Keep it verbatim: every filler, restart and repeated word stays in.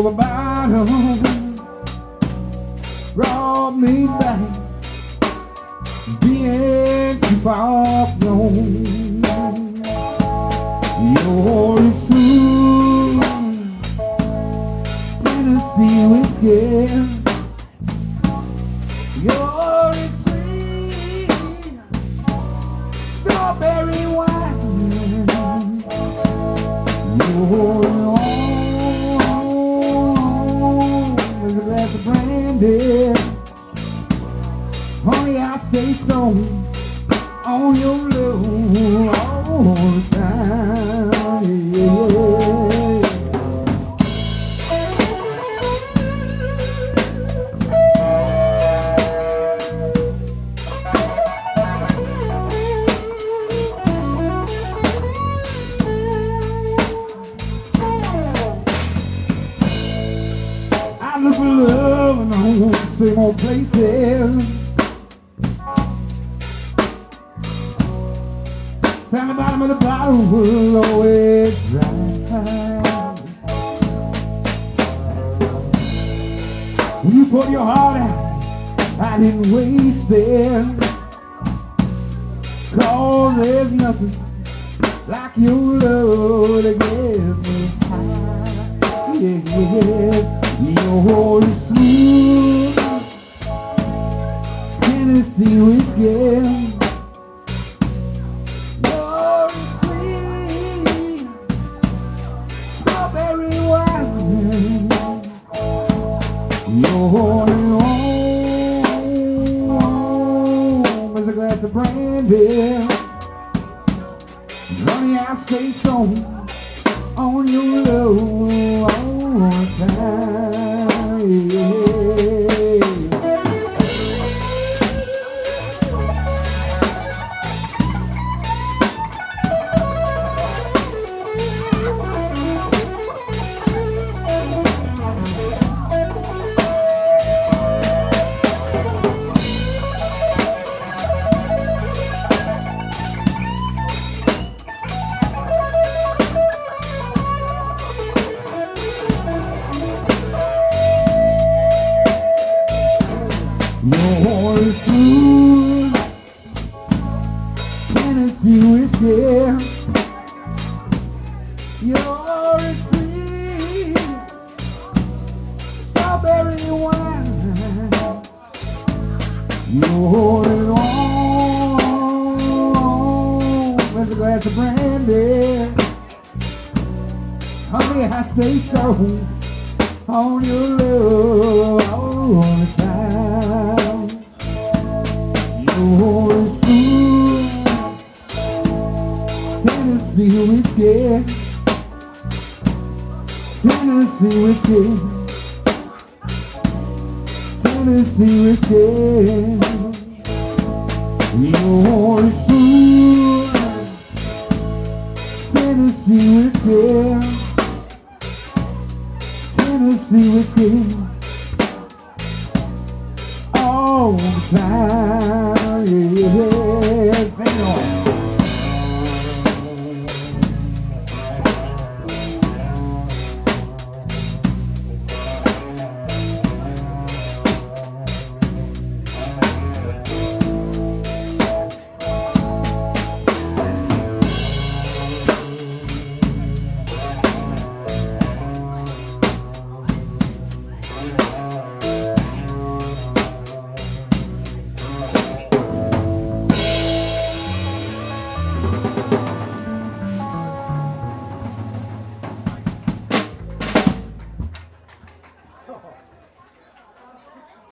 the bottom brought me back, being too far gone. You're true Tennessee whiskey. You're sweet strawberry wine. You're a glass of brandy. Honey, I stay stoned on your love all the time. Yeah. I look for love in all the same old places. Down the bottom of the bottle will always dry. When you poured your heart out, I didn't waste it. 'Cause there's nothing like your love to get me high. Yeah, yeah. You're smooth Tennessee whiskey. You're warm as a glass of brandy. Honey, I stay strong on your love all the time. Yeah. You're smooth Tennessee whiskey. You're sweet strawberry wine. You're warm as a glass of brandy. Honey, I stay strong on your love all the time. You're smooth Tennessee whiskey. Tennessee whiskey. Tennessee whiskey. You're smooth Tennessee whiskey. Tennessee whiskey all the time.